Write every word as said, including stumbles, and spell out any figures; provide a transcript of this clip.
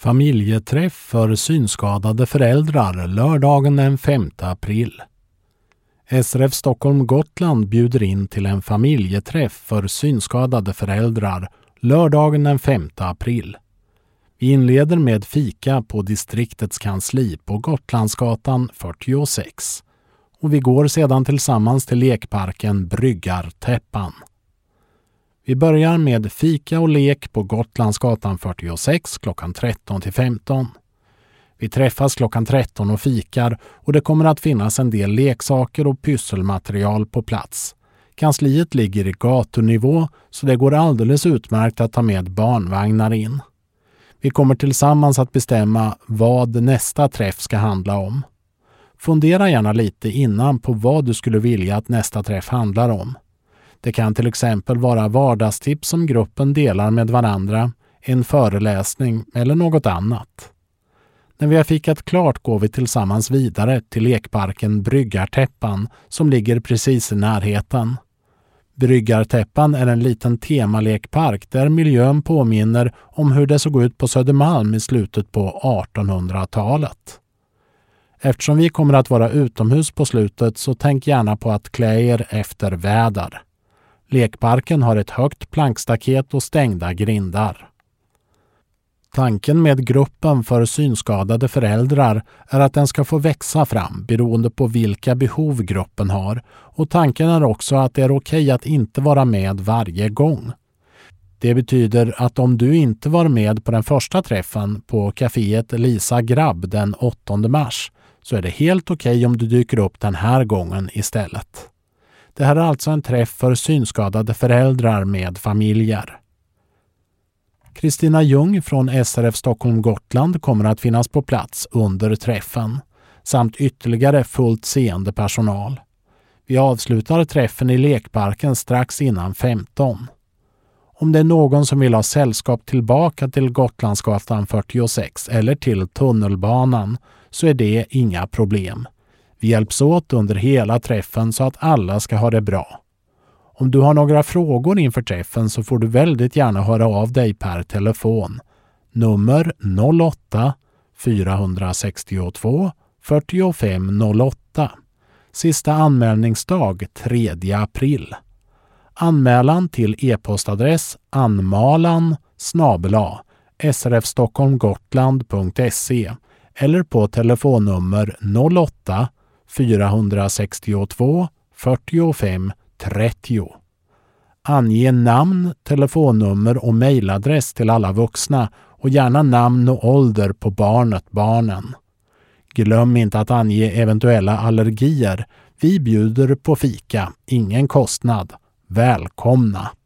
Familjeträff för synskadade föräldrar lördagen den femte april. S R F Stockholm Gotland bjuder in till en familjeträff för synskadade föräldrar lördagen den femte april. Vi inleder med fika på distriktets kansli på Gotlandsgatan fyrtiosex och vi går sedan tillsammans till lekparken Bryggartäppan. Vi börjar med fika och lek på Gotlandsgatan fyrtiosex klockan tretton till femton. Vi träffas klockan tretton och fikar och det kommer att finnas en del leksaker och pysselmaterial på plats. Kansliet ligger i gatunivå så det går alldeles utmärkt att ta med barnvagnar in. Vi kommer tillsammans att bestämma vad nästa träff ska handla om. Fundera gärna lite innan på vad du skulle vilja att nästa träff handlar om. Det kan till exempel vara vardagstips som gruppen delar med varandra, en föreläsning eller något annat. När vi har fikat klart går vi tillsammans vidare till lekparken Bryggartäppan som ligger precis i närheten. Bryggartäppan är en liten temalekpark där miljön påminner om hur det såg ut på Södermalm i slutet på artonhundratalet. Eftersom vi kommer att vara utomhus på slutet så tänk gärna på att klä er efter väder. Lekparken har ett högt plankstaket och stängda grindar. Tanken med gruppen för synskadade föräldrar är att den ska få växa fram beroende på vilka behov gruppen har, och tanken är också att det är okej att inte vara med varje gång. Det betyder att om du inte var med på den första träffen på kaféet Lisa Grabb den åttonde mars så är det helt okej om du dyker upp den här gången istället. Det här är alltså en träff för synskadade föräldrar med familjer. Kristina Ljung från S R F Stockholm Gotland kommer att finnas på plats under träffen, samt ytterligare fullt seende personal. Vi avslutar träffen i lekparken strax innan femton. Om det är någon som vill ha sällskap tillbaka till Gotlandsgatan fyrtiosex eller till tunnelbanan så är det inga problem. Vi hjälps åt under hela träffen så att alla ska ha det bra. Om du har några frågor inför träffen så får du väldigt gärna höra av dig per telefon. Nummer noll åtta fyra sex två fyrtiofem noll åtta. Sista anmälningsdag tredje april. Anmälan till e-postadress anmalan snabel-a srfstockholmgotland.se eller på telefonnummer noll åtta fyra sex två fyrtiofem trettio. Ange namn, telefonnummer och mejladress till alla vuxna och gärna namn och ålder på barnet, barnen. Glöm inte att ange eventuella allergier. Vi bjuder på fika, ingen kostnad. Välkomna!